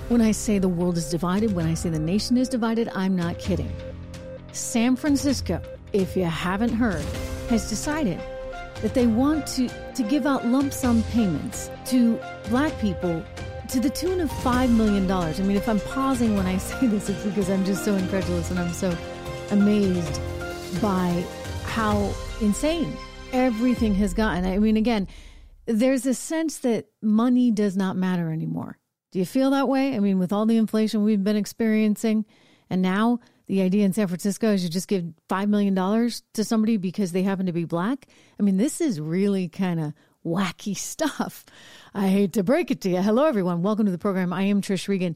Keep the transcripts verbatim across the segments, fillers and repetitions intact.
When I say the world is divided, when I say the nation is divided, I'm not kidding. San Francisco, if you haven't heard, has decided that they want to, to give out lump sum payments to Black people to the tune of five million dollars. I mean, if I'm pausing when I say this, it's because I'm just so incredulous and I'm so amazed by how insane everything has gotten. I mean, again, there's a sense that money does not matter anymore. Do you feel that way? I mean, with all the inflation we've been experiencing, and now the idea in San Francisco is you just give five million dollars to somebody because they happen to be Black. I mean, this is really kind of wacky stuff. I hate to break it to you. Hello, everyone. Welcome to the program. I am Trish Regan.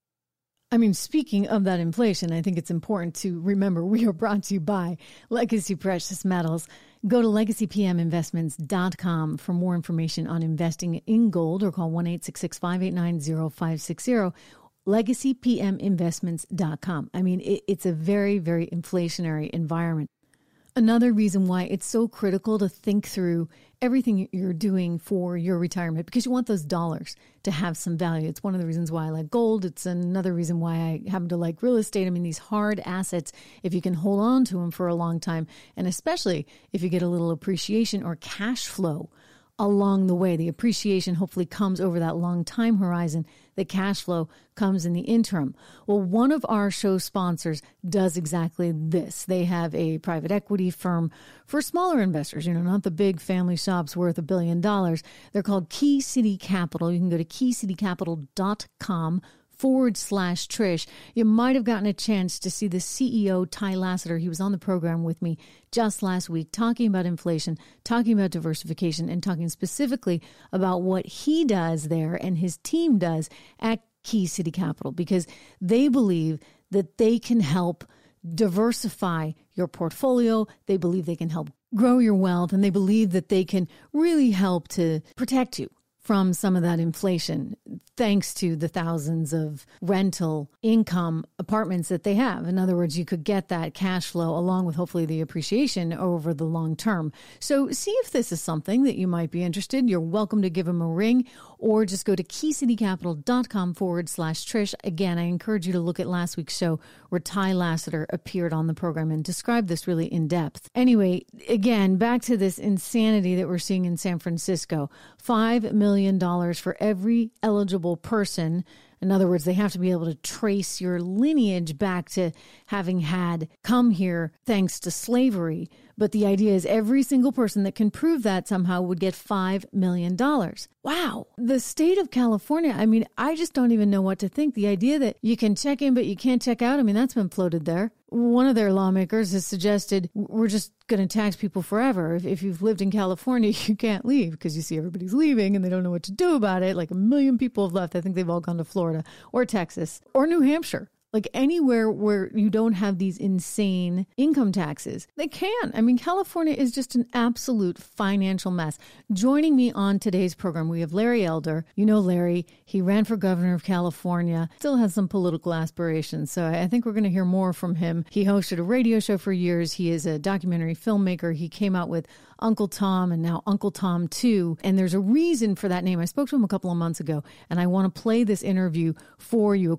I mean, speaking of that inflation, I think it's important to remember we are brought to you by Legacy Precious Metals. Go to legacy p m investments dot com for more information on investing in gold or call one eight six six, five eight nine, zero five six zero. legacy p m investments dot com. I mean, it, it's a very, very inflationary environment. Another reason why it's so critical to think through everything you're doing for your retirement, because you want those dollars to have some value. It's one of the reasons why I like gold. It's another reason why I happen to like real estate. I mean, these hard assets, if you can hold on to them for a long time, and especially if you get a little appreciation or cash flow along the way. The appreciation hopefully comes over that long time horizon. The cash flow comes in the interim. Well, one of our show sponsors does exactly this. They have a private equity firm for smaller investors, you know, not the big family shops worth a billion dollars. They're called Key City Capital. You can go to key city capital dot com forward slash Trish. You might have gotten a chance to see the C E O, Ty Lassiter. He was on the program with me just last week talking about inflation, talking about diversification, and talking specifically about what he does there and his team does at Key City Capital, because they believe that they can help diversify your portfolio. They believe they can help grow your wealth, and they believe that they can really help to protect you from some of that inflation, thanks to the thousands of rental income apartments that they have. In other words, you could get that cash flow along with hopefully the appreciation over the long term. So see if this is something that you might be interested in. You're welcome to give them a ring or just go to key city capital dot com forward slash Trish. Again, I encourage you to look at last week's show where Ty Lassiter appeared on the program and described this really in depth. Anyway, again, back to this insanity that we're seeing in San Francisco. Five million dollars for every eligible person. In other words, they have to be able to trace your lineage back to having had come here thanks to slavery. But the idea is every single person that can prove that somehow would get five million dollars. Wow. The state of California, I mean, I just don't even know what to think. The idea that you can check in, but you can't check out, I mean, that's been floated there. One of their lawmakers has suggested we're just going to tax people forever. If, if you've lived in California, you can't leave because you see everybody's leaving and they don't know what to do about it. Like a million people have left. I think they've all gone to Florida or Texas or New Hampshire. Like anywhere where you don't have these insane income taxes, they can. I mean, California is just an absolute financial mess. Joining me on today's program, we have Larry Elder. You know Larry, he ran for governor of California, still has some political aspirations. So I think we're going to hear more from him. He hosted a radio show for years. He is a documentary filmmaker. He came out with Uncle Tom and now Uncle Tom two. And there's a reason for that name. I spoke to him a couple of months ago, and I want to play this interview for you.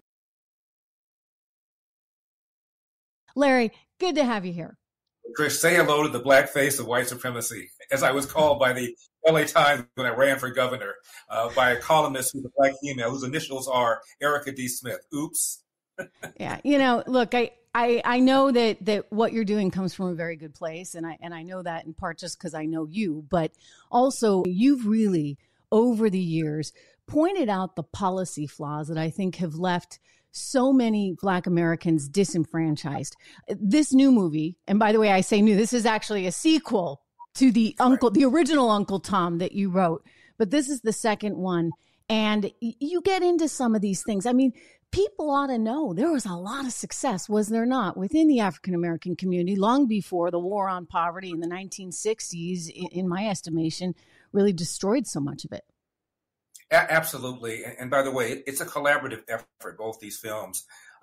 Larry, good to have you here. Trish, say hello to the black face of white supremacy, as I was called by the L A Times when I ran for governor, uh, by a columnist who's a black female whose initials are Erica D. Smith. Oops. Yeah, you know, look, I, I, I know that, that what you're doing comes from a very good place, and I and I know that in part just because I know you, but also you've really, over the years, pointed out the policy flaws that I think have left so many Black Americans disenfranchised. This new movie, and by the way, I say new, this is actually a sequel to the Uncle, the original Uncle Tom that you wrote, but this is the second one. And you get into some of these things. I mean, people ought to know there was a lot of success, was there not, within the African-American community long before the war on poverty in the nineteen sixties, in my estimation, really destroyed so much of it. A- absolutely. And, and by the way, it's a collaborative effort, both these films.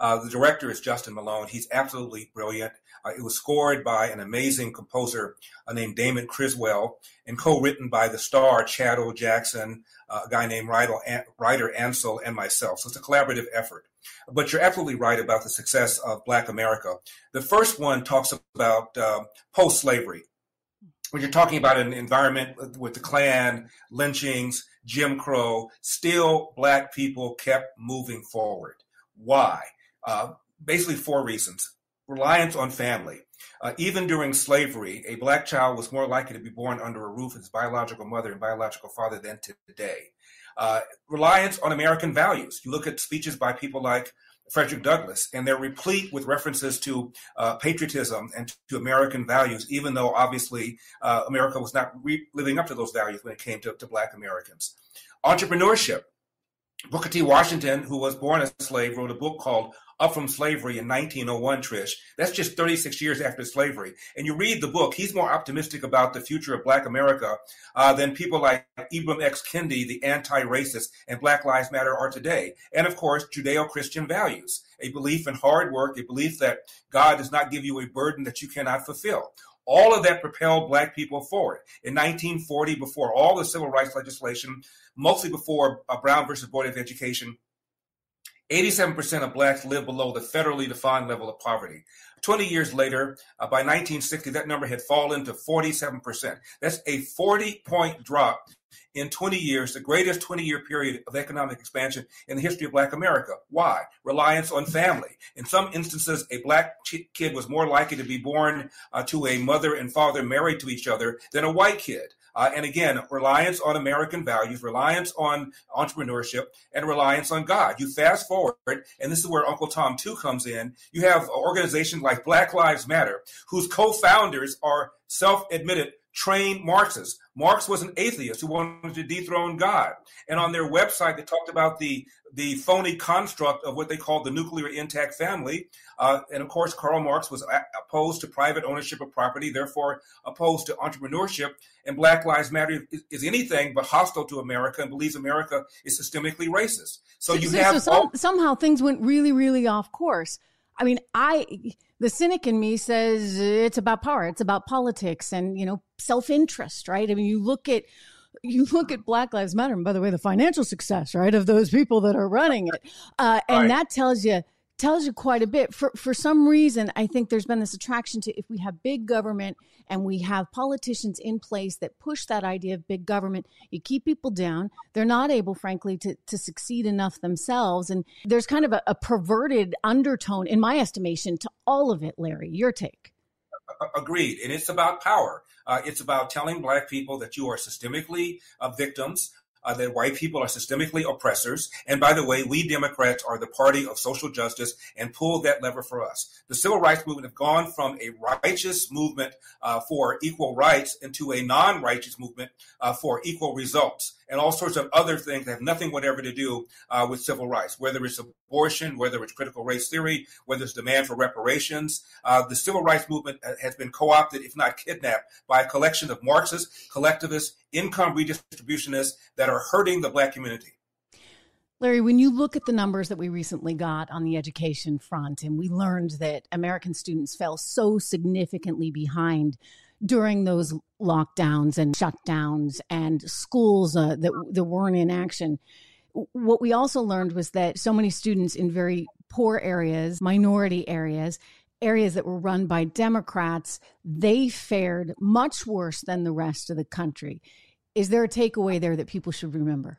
Uh, the director is Justin Malone. He's absolutely brilliant. Uh, it was scored by an amazing composer uh, named Damon Criswell and co-written by the star Chad O. Jackson, uh, a guy named Ryder Ansel, and myself. So it's a collaborative effort. But you're absolutely right about the success of Black America. The first one talks about uh, post-slavery. When you're talking about an environment with the Klan, lynchings, Jim Crow, still Black people kept moving forward. Why? Uh, basically four reasons. Reliance on family. Uh, even during slavery, a Black child was more likely to be born under a roof with his biological mother and biological father than today. Uh, reliance on American values. You look at speeches by people like Frederick Douglass, and they're replete with references to uh, patriotism and to American values, even though obviously uh, America was not re- living up to those values when it came to, to Black Americans. Entrepreneurship. Booker T. Washington, who was born a slave, wrote a book called Up From Slavery in nineteen oh one, Trish. That's just thirty-six years after slavery. And you read the book, he's more optimistic about the future of Black America uh, than people like Ibram X. Kendi, the anti-racist, and Black Lives Matter are today. And of course, Judeo-Christian values, a belief in hard work, a belief that God does not give you a burden that you cannot fulfill. All of that propelled Black people forward. In nineteen forty, before all the civil rights legislation, mostly before uh, Brown versus Board of Education, eighty-seven percent of Blacks live below the federally defined level of poverty. twenty years later, uh, by nineteen sixty, that number had fallen to forty-seven percent. That's a forty-point drop in twenty years, the greatest twenty-year period of economic expansion in the history of Black America. Why? Reliance on family. In some instances, a Black ch- kid was more likely to be born uh, to a mother and father married to each other than a white kid. Uh, and again, reliance on American values, reliance on entrepreneurship, and reliance on God. You fast forward, and this is where Uncle Tom two comes in. You have organizations like Black Lives Matter, whose co-founders are self-admitted trained Marxists. Marx was an atheist who wanted to dethrone God. And on their website, they talked about the, the phony construct of what they called the nuclear intact family. Uh, and of course, Karl Marx was a- opposed to private ownership of property, therefore opposed to entrepreneurship. And Black Lives Matter is, is anything but hostile to America and believes America is systemically racist. So you so, have so some, all- somehow things went really, really off course. I mean, I, the cynic in me says it's about power. It's about politics and, you know, self-interest, right? I mean, you look at, you look at Black Lives Matter, and by the way, the financial success, right, of those people that are running it. Uh, and Right. that tells you, tells you quite a bit. For, for some reason, I think there's been this attraction to, if we have big government and we have politicians in place that push that idea of big government, you keep people down. They're not able, frankly, to, to succeed enough themselves. And there's kind of a, a perverted undertone, in my estimation, to all of it. Larry, your take. Agreed. And it's about power. Uh, it's about telling Black people that you are systemically uh, victims, uh, that white people are systemically oppressors. And by the way, we Democrats are the party of social justice and pull that lever for us. The civil rights movement have gone from a righteous movement uh, for equal rights into a non-righteous movement uh, for equal results, and all sorts of other things that have nothing whatever to do uh, with civil rights, whether it's abortion, whether it's critical race theory, whether it's demand for reparations. Uh, the civil rights movement has been co-opted, if not kidnapped, by a collection of Marxists, collectivists, income redistributionists that are hurting the Black community. Larry, when you look at the numbers that we recently got on the education front, and we learned that American students fell so significantly behind during those lockdowns and shutdowns and schools uh, that, that weren't in action, what we also learned was that so many students in very poor areas, minority areas, areas that were run by Democrats, they fared much worse than the rest of the country. Is there a takeaway there that people should remember?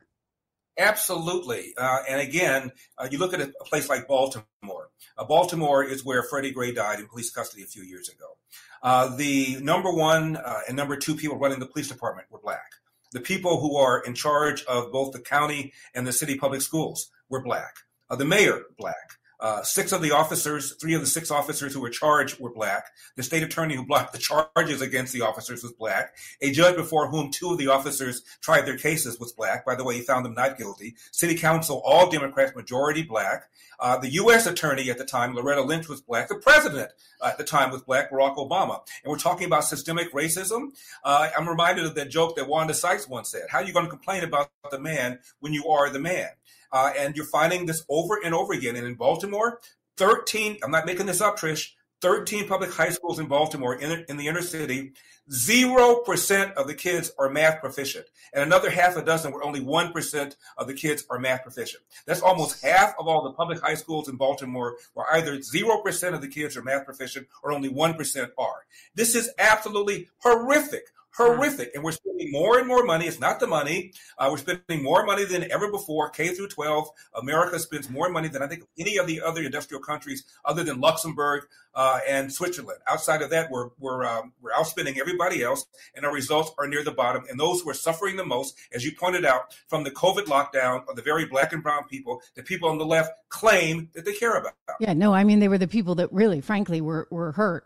Absolutely. Uh, and again, uh, you look at a, a place like Baltimore. Uh, Baltimore is where Freddie Gray died in police custody a few years ago. Uh, the number one uh, and number two people running the police department were Black. The people who are in charge of both the county and the city public schools were Black. Uh, the mayor, Black. Uh, six of the officers, three of the six officers who were charged were Black. The state attorney who blocked the charges against the officers was Black. A judge before whom two of the officers tried their cases was Black. By the way, he found them not guilty. City council, all Democrats, majority Black. Uh, the U S attorney at the time, Loretta Lynch, was Black. The president uh, at the time was Black, Barack Obama. And we're talking about systemic racism. Uh, I'm reminded of that joke that Wanda Sykes once said. How are you going to complain about the man when you are the man? Uh, and you're finding this over and over again. And in Baltimore, thirteen, I'm not making this up, Trish, thirteen public high schools in Baltimore in, in the inner city, zero percent of the kids are math proficient. And another half a dozen where only one percent of the kids are math proficient. That's almost half of all the public high schools in Baltimore where either zero percent of the kids are math proficient or only one percent are. This is absolutely horrific. Horrific. And we're spending more and more money. It's not the money. Uh, we're spending more money than ever before. K through twelve, America spends more money than I think any of the other industrial countries other than Luxembourg uh, and Switzerland. Outside of that, we're we're um, we're outspending everybody else, and our results are near the bottom. And those who are suffering the most, as you pointed out, from the COVID lockdown, are the very black and brown people that people on the left claim that they care about. Yeah, no, I mean, they were the people that really, frankly, were were hurt.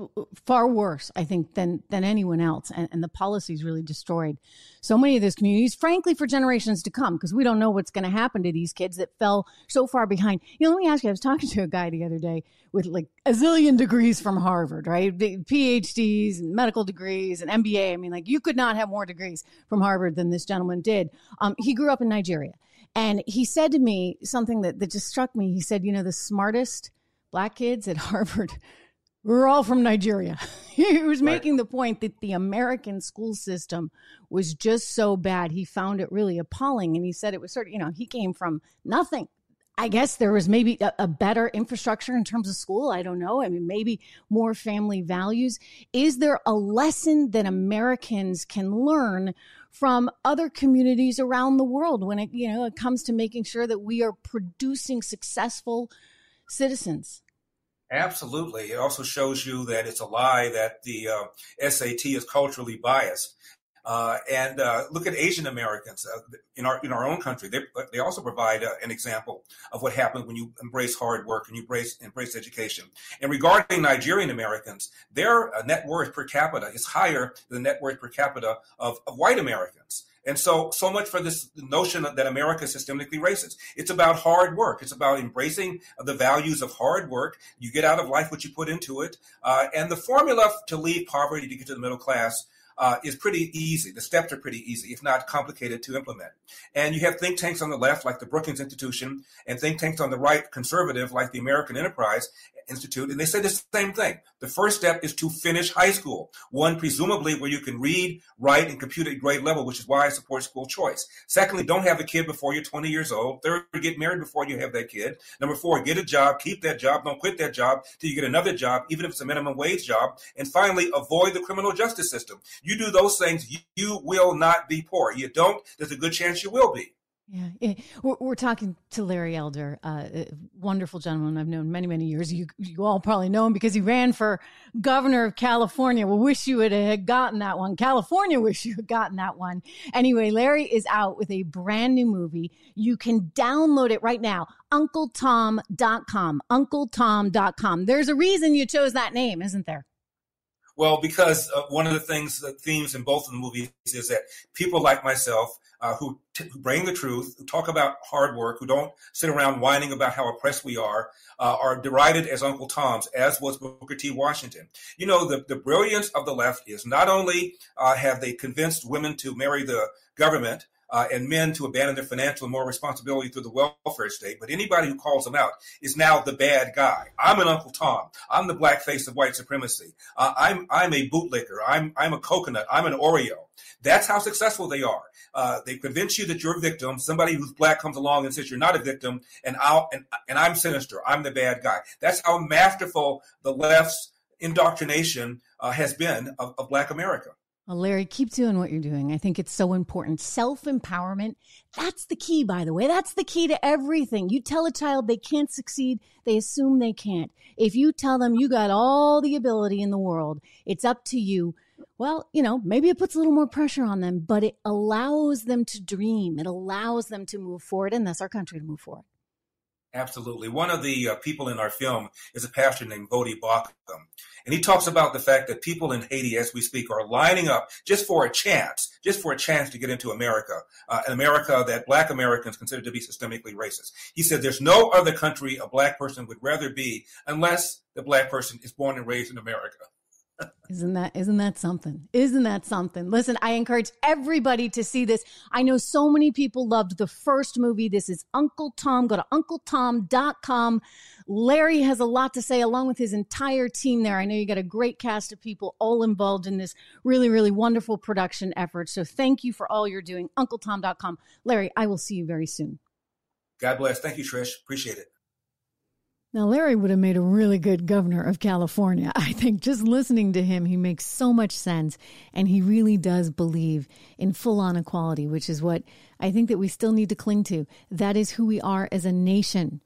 Far worse, I think, than than anyone else. And, and the policies really destroyed so many of those communities, frankly, for generations to come, because we don't know what's going to happen to these kids that fell so far behind. You know, let me ask you, I was talking to a guy the other day with like a zillion degrees from Harvard, right? P H Ds and medical degrees and M B A. I mean, like, you could not have more degrees from Harvard than this gentleman did. Um, he grew up in Nigeria. And he said to me something that, that just struck me. He said, you know, the smartest black kids at Harvard we're all from Nigeria. He was making right. the point that the American school system was just so bad. He found it really appalling. And he said it was sort of, you know, he came from nothing. I guess there was maybe a, a better infrastructure in terms of school. I don't know. I mean, maybe more family values. Is there a lesson that Americans can learn from other communities around the world when it, you know, it comes to making sure that we are producing successful citizens? Absolutely. It also shows you that it's a lie that the uh, S A T is culturally biased. Uh, and uh, look at Asian Americans uh, in our in our own country. They they also provide uh, an example of what happens when you embrace hard work and you embrace embrace education. And regarding Nigerian Americans, their uh, net worth per capita is higher than the net worth per capita of, of white Americans. And so, so much for this notion that America is systemically racist. It's about hard work. It's about embracing the values of hard work. You get out of life what you put into it. Uh, and the formula to leave poverty to get to the middle class uh, is pretty easy. The steps are pretty easy, if not complicated to implement. And you have think tanks on the left, like the Brookings Institution, and think tanks on the right, conservative, like the American Enterprise Institute, and they say the same thing. The first step is to finish high school, one presumably where you can read, write, and compute at grade level, which is why I support school choice. Secondly, don't have a kid before you're twenty years old. Third, get married before you have that kid. Number four, get a job, keep that job, don't quit that job till you get another job, even if it's a minimum wage job. And finally, avoid the criminal justice system. You do those things, you, you will not be poor. You don't, there's a good chance you will be. Yeah, we're, we're talking to Larry Elder, uh, a wonderful gentleman I've known many, many years. You you all probably know him because he ran for governor of California. Well, wish you would have gotten that one. California wish you had gotten that one. Anyway, Larry is out with a brand new movie. You can download it right now, uncle tom dot com, uncle tom dot com. There's a reason you chose that name, isn't there? Well, because uh, one of the things, the themes in both of the movies is that people like myself uh, who, t- who bring the truth, who talk about hard work, who don't sit around whining about how oppressed we are, uh, are derided as Uncle Toms, as was Booker T. Washington. You know, the, the brilliance of the left is not only uh, have they convinced women to marry the government, Uh, and men to abandon their financial and moral responsibility through the welfare state. But anybody who calls them out is now the bad guy. I'm an Uncle Tom. I'm the black face of white supremacy. Uh, I'm I'm a bootlicker. I'm I'm a coconut. I'm an Oreo. That's how successful they are. Uh, they convince you that you're a victim. Somebody who's black comes along and says you're not a victim, and I'll and, and I'm sinister. I'm the bad guy. That's how masterful the left's indoctrination uh, has been of, of black America. Well, Larry, keep doing what you're doing. I think it's so important. Self-empowerment, that's the key, by the way. That's the key to everything. You tell a child they can't succeed, they assume they can't. If you tell them you got all the ability in the world, it's up to you. Well, you know, maybe it puts a little more pressure on them, but it allows them to dream. It allows them to move forward, and that's our country to move forward. Absolutely. One of the uh, people in our film is a pastor named Voddie Baucham. And he talks about the fact that people in Haiti, as we speak, are lining up just for a chance, just for a chance to get into America, uh, an America that black Americans consider to be systemically racist. He said there's no other country a black person would rather be unless the black person is born and raised in America. Isn't that, isn't that something? Isn't that something? Listen, I encourage everybody to see this. I know so many people loved the first movie. This is Uncle Tom. Go to uncle tom dot com. Larry has a lot to say along with his entire team there. I know you got a great cast of people all involved in this really, really wonderful production effort. So thank you for all you're doing. uncle tom dot com. Larry, I will see you very soon. God bless. Thank you, Trish. Appreciate it. Now, Larry would have made a really good governor of California. I think just listening to him, he makes so much sense. And he really does believe in full-on equality, which is what I think that we still need to cling to. That is who we are as a nation.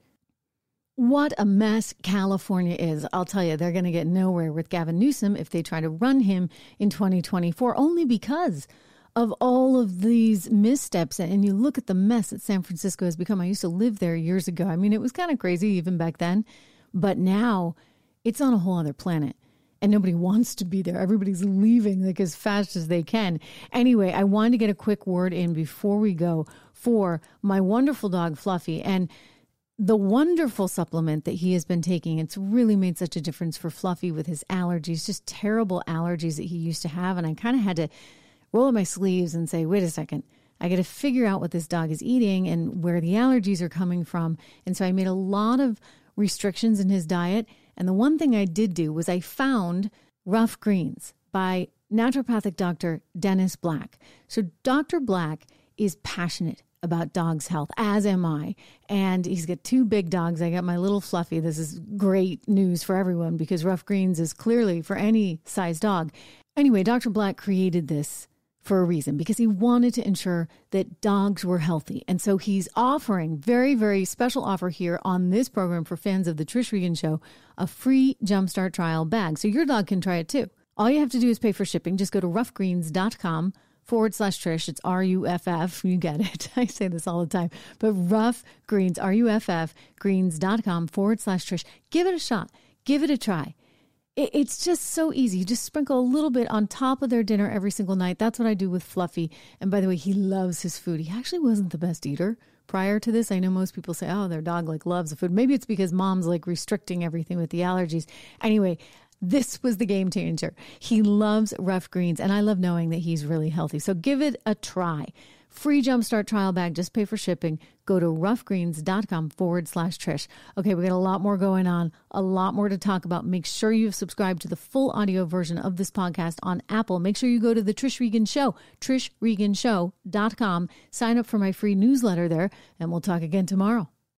What a mess California is. I'll tell you, they're going to get nowhere with Gavin Newsom if they try to run him in twenty twenty-four, only because of all of these missteps. And you look at the mess that San Francisco has become. I used to live there years ago. I mean, it was kind of crazy even back then. But now it's on a whole other planet. And nobody wants to be there. Everybody's leaving like as fast as they can. Anyway, I wanted to get a quick word in before we go for my wonderful dog, Fluffy. And the wonderful supplement that he has been taking, it's really made such a difference for Fluffy with his allergies, just terrible allergies that he used to have. And I kind of had to roll up my sleeves and say, wait a second, I got to figure out what this dog is eating and where the allergies are coming from. And so I made a lot of restrictions in his diet. And the one thing I did do was I found Rough Greens by naturopathic doctor Dennis Black. So Doctor Black is passionate about dogs' health, as am I. And he's got two big dogs. I got my little Fluffy. This is great news for everyone because Rough Greens is clearly for any size dog. Anyway, Doctor Black created this for a reason, because he wanted to ensure that dogs were healthy. And so he's offering very, very special offer here on this program for fans of the Trish Regan Show, a free Jumpstart trial bag. So your dog can try it too. All you have to do is pay for shipping. Just go to roughgreens.com forward slash Trish. It's R U F F. You get it. I say this all the time. But Rough Greens, R U F F, greens.com forward slash Trish. Give it a shot. Give it a try. It's just so easy. You just sprinkle a little bit on top of their dinner every single night. That's what I do with Fluffy. And by the way, he loves his food. He actually wasn't the best eater prior to this. I know most people say, oh, their dog like loves the food. Maybe it's because mom's like restricting everything with the allergies. Anyway, this was the game changer. He loves Rough Greens, and I love knowing that he's really healthy. So give it a try. Free Jumpstart trial bag. Just pay for shipping. Go to roughgreens.com forward slash Trish. Okay, we got a lot more going on, a lot more to talk about. Make sure you've subscribed to the full audio version of this podcast on Apple. Make sure you go to the Trish Regan Show, trish regan show dot com. Sign up for my free newsletter there, and we'll talk again tomorrow.